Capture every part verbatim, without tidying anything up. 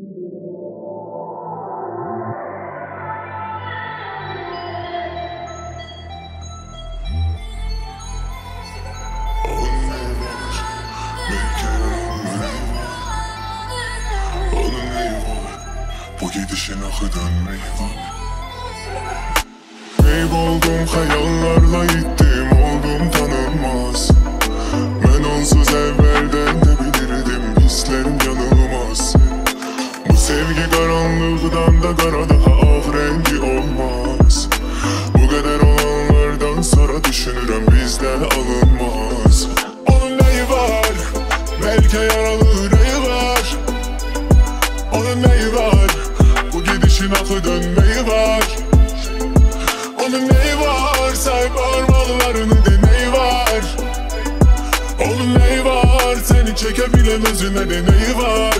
Bu gidişin axı dönmeyi var. Kayboldum hayallarla gittim, oldum tanınmaz. Ben onsuz evvelden de bilirdim, hislerim yanılmaz. Bu sevgi karanlıktan da kara daha ah rengi olmaz. Bu kadar olanlardan sonra düşünürüm bizde alınmaz. Onun neyi var? Belki yaralı yüreği var. Onun neyi var? Bu gidişin akı dönmeyi var. Onun neyi var? Say parmaklarını deneyi var. Onun neyi var? Seni çekebilen özüne deneyi var.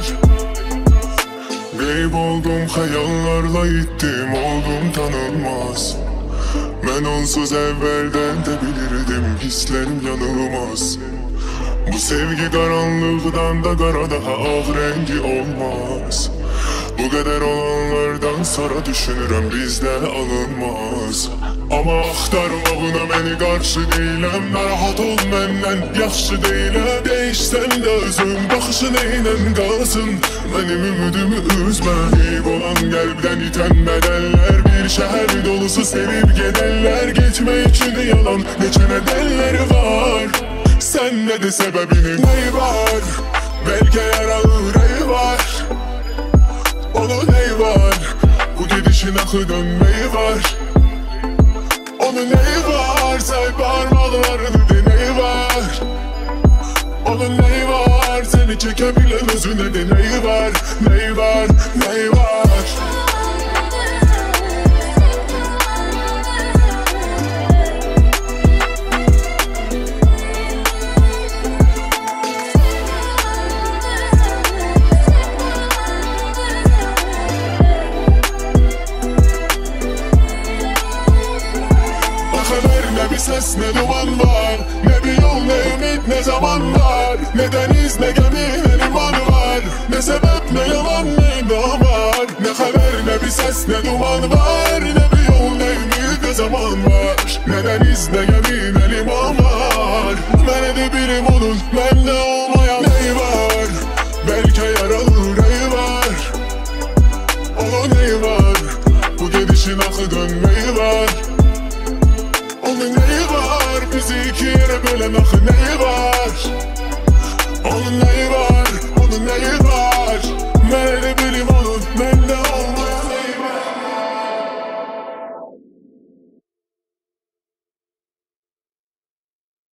Kayboldum hayallarla gittim, oldum tanınmaz. Ben onsuz evvelden de bilirdim, hislerim yanılmaz. Bu sevgi karanlıktan da kara daha ah rengi olmaz. Bu kadar olanlardan sonra düşünürüm bizde alınmaz. Ama axtarma buna beni qarşı deyiləm. Narahat ol məndən yaxşı deyiləm. Değişsəm də özüm baxışın eynən qalsın. Mənim ümidimi üzmə. Eyb olan qəlbdən itən bədəllər. Bir şəhər dolusu sevib gedənlər. Geçmək üçün yalan neçə nədəlləri var. Sen ne de sebebinin neyi var? Belki yaralı yüreği var. Onun neyi var? Bu gidişin akı dönmeyi var. Onun neyi var? Say parmaklarını deneyi var. Onun neyi var? Seni çekebilen özüne deneyi var. Neyi var? Neyi var? Ne bir ses ne duman var, ne bir yol ne ümit ne zaman var. Ne deniz ne gemi ne liman var. Ne sebep ne yalan ne iddia var. Ne haber ne bir ses ne duman var. Ne bir yol ne ümit ne zaman var. Ne deniz ne gemi ne liman var. Ben de birim onun, bende olmayan neyi var?